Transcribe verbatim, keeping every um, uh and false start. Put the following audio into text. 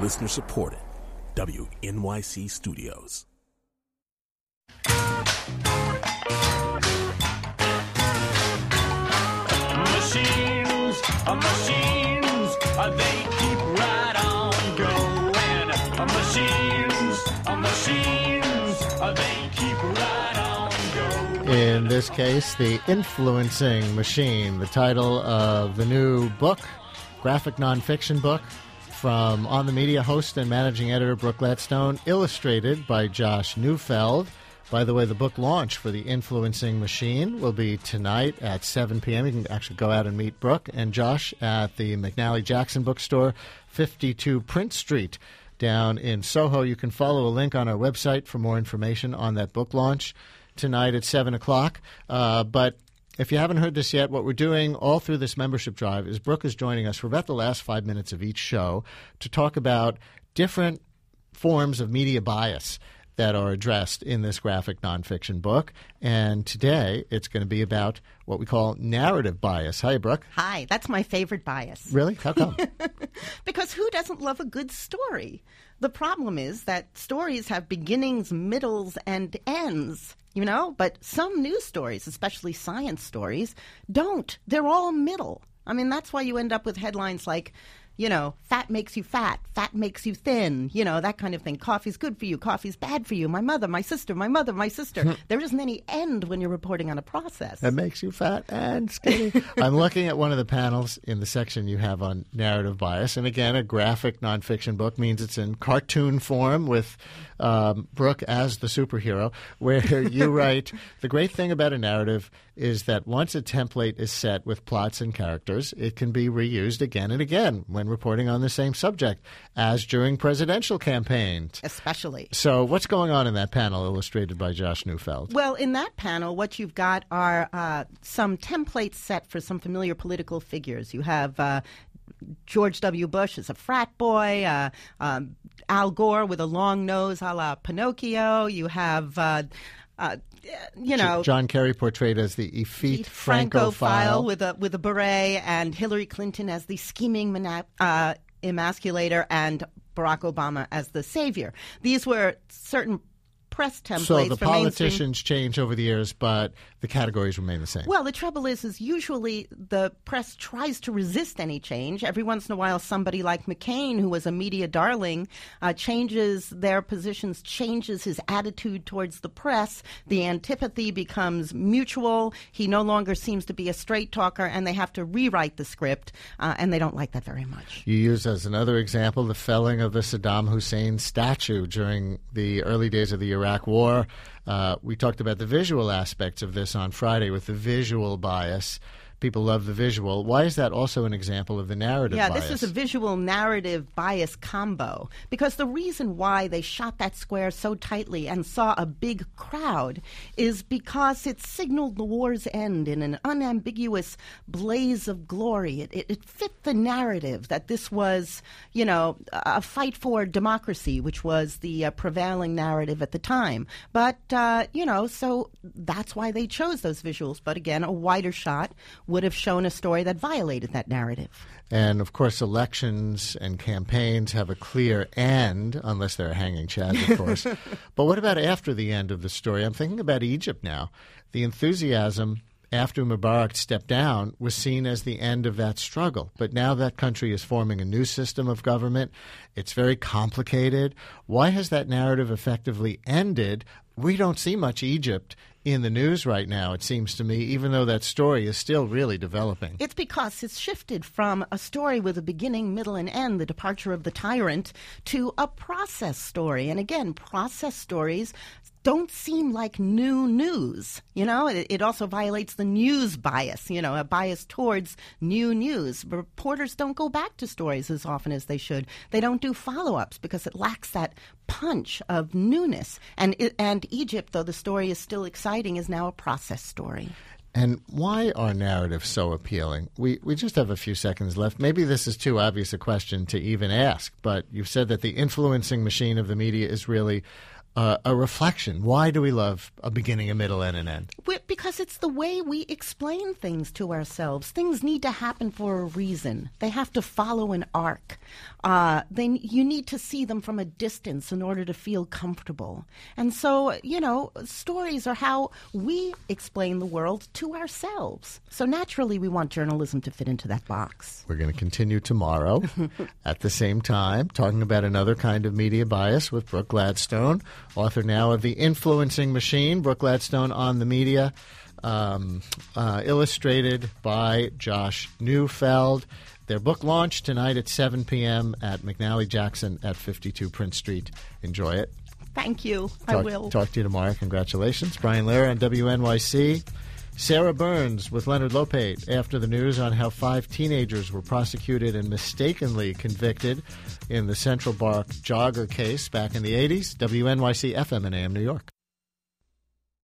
Listener supported. W N Y C Studios. Machines, uh, machines, uh, they keep right on going. Uh, machines, uh, machines, uh, they keep right on going. In this case, The Influencing Machine, the title of the new book, graphic nonfiction book, from On the Media host and managing editor Brooke Gladstone, illustrated by Josh Neufeld. By the way, the book launch for The Influencing Machine will be tonight at seven p.m. You can actually go out and meet Brooke and Josh at the McNally Jackson Bookstore, fifty-two Prince Street, down in Soho. You can follow a link on our website for more information on that book launch tonight at seven o'clock. Uh, but if you haven't heard this yet, what we're doing all through this membership drive is Brooke is joining us for about the last five minutes of each show to talk about different forms of media bias that are addressed in this graphic nonfiction book. And today it's going to be about what we call narrative bias. Hi, Brooke. Hi. That's my favorite bias. Really? How come? Because who doesn't love a good story? The problem is that stories have beginnings, middles, and ends, you know? But some news stories, especially science stories, don't. They're all middle. I mean, that's why you end up with headlines like, you know, fat makes you fat, fat makes you thin, you know, that kind of thing. Coffee's good for you, coffee's bad for you. My mother, my sister, my mother, my sister. There isn't any end when you're reporting on a process. That makes you fat and skinny. I'm looking at one of the panels in the section you have on narrative bias. And again, a graphic nonfiction book means it's in cartoon form with um, Brooke as the superhero, where you write, the great thing about a narrative is that once a template is set with plots and characters, it can be reused again and again when reporting on the same subject, as during presidential campaigns. Especially. So what's going on in that panel illustrated by Josh Neufeld? Well, in that panel, what you've got are uh, some templates set for some familiar political figures. You have uh, George W. Bush as a frat boy, uh, um, Al Gore with a long nose a la Pinocchio. You have... Uh, uh, You know, John Kerry portrayed as the effete Francophile Francophile with a with a beret, and Hillary Clinton as the scheming mana- uh, emasculator, and Barack Obama as the savior. These were certain press templates. So the for politicians mainstream... change over the years, but the categories remain the same. Well, the trouble is, is usually the press tries to resist any change. Every once in a while, somebody like McCain, who was a media darling, uh, changes their positions, changes his attitude towards the press. The antipathy becomes mutual. He no longer seems to be a straight talker, and they have to rewrite the script, uh, and they don't like that very much. You use as another example the felling of the Saddam Hussein statue during the early days of the Iraq War. Uh, we talked about the visual aspects of this on Friday with the visual bias. People love the visual. Why is that also an example of the narrative yeah, bias? Yeah, this is a visual narrative bias combo. Because the reason why they shot that square so tightly and saw a big crowd is because it signaled the war's end in an unambiguous blaze of glory. It, it, it fit the narrative that this was, you know, a fight for democracy, which was the uh, prevailing narrative at the time. But, uh, you know, so that's why they chose those visuals. But again, a wider shot would have shown a story that violated that narrative. And, of course, elections and campaigns have a clear end, unless they're hanging chads, of course. But what about after the end of the story? I'm thinking about Egypt now. The enthusiasm after Mubarak stepped down was seen as the end of that struggle. But now that country is forming a new system of government. It's very complicated. Why has that narrative effectively ended? We don't see much Egypt in the news right now, it seems to me, even though that story is still really developing. It's because it's shifted from a story with a beginning, middle, and end, the departure of the tyrant, to a process story. And again, process stories don't seem like new news. You know, it, it also violates the news bias, you know, a bias towards new news. Reporters don't go back to stories as often as they should. They don't do follow-ups because it lacks that punch of newness. And, it, and Egypt, though the story is still exciting, is now a process story. And why are narratives so appealing? We we just have a few seconds left. Maybe this is too obvious a question to even ask, but you've said that the influencing machine of the media is really uh, a reflection. Why do we love a beginning, a middle, and an end? we because it's the way we explain things to ourselves. Things need to happen for a reason. They have to follow an arc. Uh, then you need to see them from a distance in order to feel comfortable. And so, you know, stories are how we explain the world to ourselves. So naturally, we want journalism to fit into that box. We're going to continue tomorrow at the same time, talking about another kind of media bias with Brooke Gladstone, author now of The Influencing Machine. Brooke Gladstone on the Media, um, uh, illustrated by Josh Neufeld. Their book launched tonight at seven p.m. at McNally Jackson at fifty-two Prince Street. Enjoy it. Thank you. Talk, I will. Talk to you tomorrow. Congratulations. Brian Lehrer on W N Y C. Sarah Burns with Leonard Lopate after the news on how five teenagers were prosecuted and mistakenly convicted in the Central Park jogger case back in the eighties. W N Y C F M and A M New York.